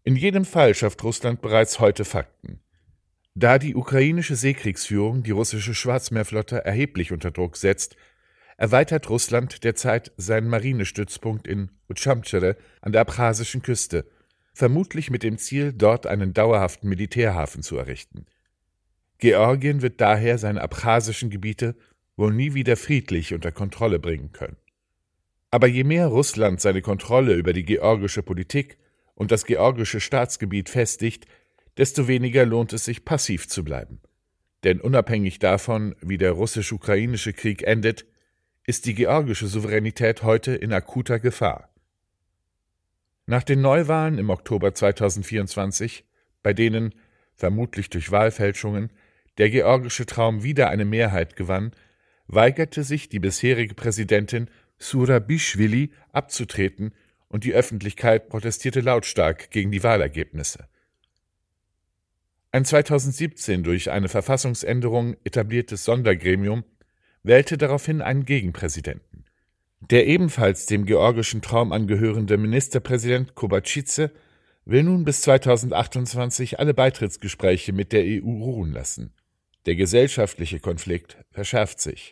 In jedem Fall schafft Russland bereits heute Fakten. Da die ukrainische Seekriegsführung die russische Schwarzmeerflotte erheblich unter Druck setzt, erweitert Russland derzeit seinen Marinestützpunkt in Otschamtschere an der abchasischen Küste, vermutlich mit dem Ziel, dort einen dauerhaften Militärhafen zu errichten. Georgien wird daher seine abchasischen Gebiete wohl nie wieder friedlich unter Kontrolle bringen können. Aber je mehr Russland seine Kontrolle über die georgische Politik und das georgische Staatsgebiet festigt, desto weniger lohnt es sich, passiv zu bleiben. Denn unabhängig davon, wie der russisch-ukrainische Krieg endet, ist die georgische Souveränität heute in akuter Gefahr. Nach den Neuwahlen im Oktober 2024, bei denen, vermutlich durch Wahlfälschungen, der georgische Traum wieder eine Mehrheit gewann, weigerte sich die bisherige Präsidentin Zurabischwili abzutreten und die Öffentlichkeit protestierte lautstark gegen die Wahlergebnisse. Ein 2017 durch eine Verfassungsänderung etabliertes Sondergremium wählte daraufhin einen Gegenpräsidenten. Der ebenfalls dem georgischen Traum angehörende Ministerpräsident Kobatschize will nun bis 2028 alle Beitrittsgespräche mit der EU ruhen lassen. Der gesellschaftliche Konflikt verschärft sich.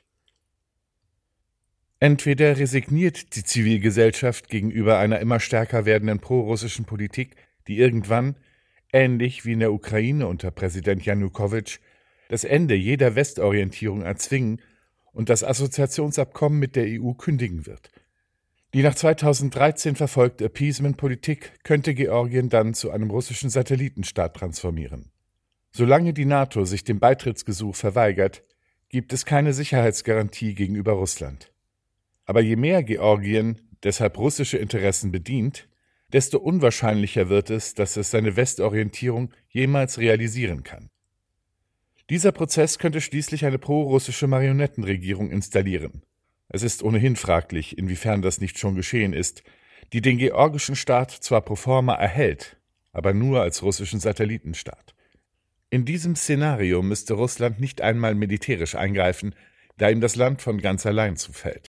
Entweder resigniert die Zivilgesellschaft gegenüber einer immer stärker werdenden prorussischen Politik, die irgendwann, ähnlich wie in der Ukraine unter Präsident Janukowitsch, das Ende jeder Westorientierung erzwingen und das Assoziationsabkommen mit der EU kündigen wird. Die nach 2013 verfolgte Appeasement-Politik könnte Georgien dann zu einem russischen Satellitenstaat transformieren. Solange die NATO sich dem Beitrittsgesuch verweigert, gibt es keine Sicherheitsgarantie gegenüber Russland. Aber je mehr Georgien deshalb russische Interessen bedient, desto unwahrscheinlicher wird es, dass es seine Westorientierung jemals realisieren kann. Dieser Prozess könnte schließlich eine pro-russische Marionettenregierung installieren. Es ist ohnehin fraglich, inwiefern das nicht schon geschehen ist, die den georgischen Staat zwar pro forma erhält, aber nur als russischen Satellitenstaat. In diesem Szenario müsste Russland nicht einmal militärisch eingreifen, da ihm das Land von ganz allein zufällt.